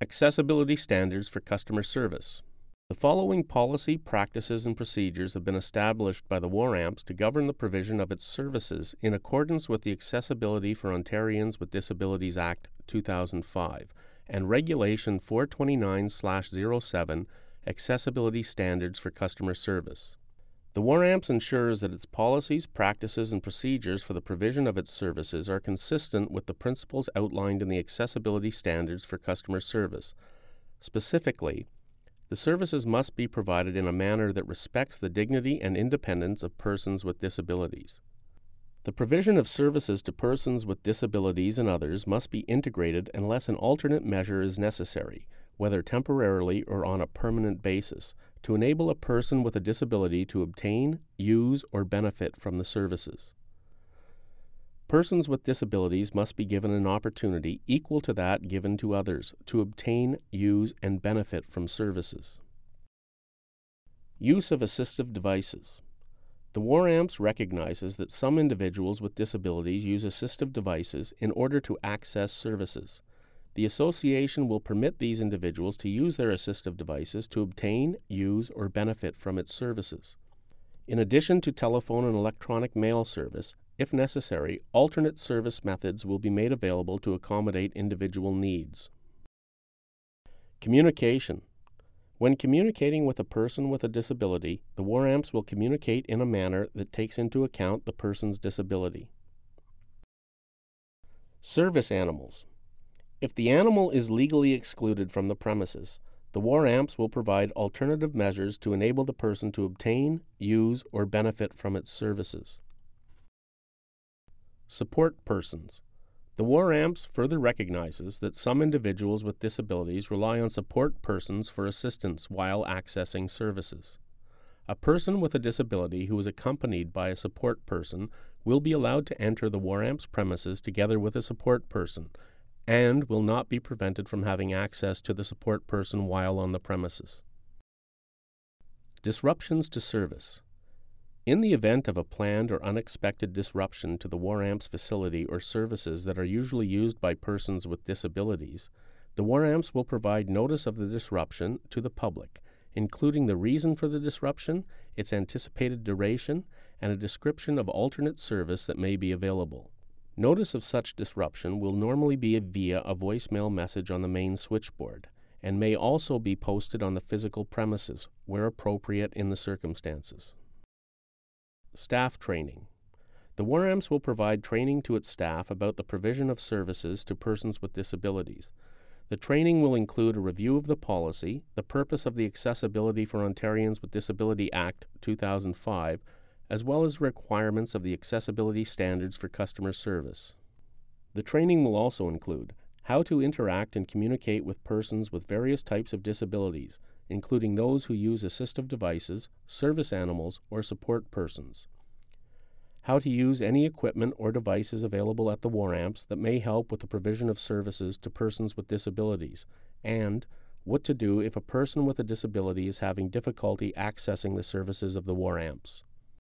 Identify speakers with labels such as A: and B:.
A: Accessibility standards for customer service. The following policy, practices, and procedures have been established by the WARAMPS to govern the provision of its services in accordance with the Accessibility for Ontarians with Disabilities Act 2005 and Regulation 429/07 Accessibility Standards for Customer Service. The WARAMPS ensures that its policies, practices, and procedures for the provision of its services are consistent with the principles outlined in the Accessibility Standards for Customer Service. Specifically, the services must be provided in a manner that respects the dignity and independence of persons with disabilities. The provision of services to persons with disabilities and others must be integrated unless an alternate measure is necessary, whether temporarily or on a permanent basis, to enable a person with a disability to obtain, use, or benefit from the services. Persons with disabilities must be given an opportunity equal to that given to others to obtain, use, and benefit from services. Use of assistive devices. The WARAMPS recognizes that some individuals with disabilities use assistive devices in order to access services. The Association will permit these individuals to use their assistive devices to obtain, use, or benefit from its services. In addition to telephone and electronic mail service, if necessary, alternate service methods will be made available to accommodate individual needs. Communication. When communicating with a person with a disability, the WARAMPS will communicate in a manner that takes into account the person's disability. Service animals. If the animal is legally excluded from the premises, the WARAMPS will provide alternative measures to enable the person to obtain, use, or benefit from its services. Support persons. The WARAMPS further recognizes that some individuals with disabilities rely on support persons for assistance while accessing services. A person with a disability who is accompanied by a support person will be allowed to enter the WARAMPS premises together with a support person, and will not be prevented from having access to the support person while on the premises. Disruptions to service. In the event of a planned or unexpected disruption to the WARAMPS facility or services that are usually used by persons with disabilities, the WARAMPS will provide notice of the disruption to the public, including the reason for the disruption, its anticipated duration, and a description of alternate service that may be available. Notice of such disruption will normally be via a voicemail message on the main switchboard, and may also be posted on the physical premises, where appropriate in the circumstances. Staff training. The WARAMPS will provide training to its staff about the provision of services to persons with disabilities. The training will include a review of the policy, the purpose of the Accessibility for Ontarians with Disability Act 2005, as well as requirements of the Accessibility Standards for Customer Service. The training will also include how to interact and communicate with persons with various types of disabilities, including those who use assistive devices, service animals, or support persons. How to use any equipment or devices available at the WARAMPS that may help with the provision of services to persons with disabilities, and what to do if a person with a disability is having difficulty accessing the services of the WARAMPS.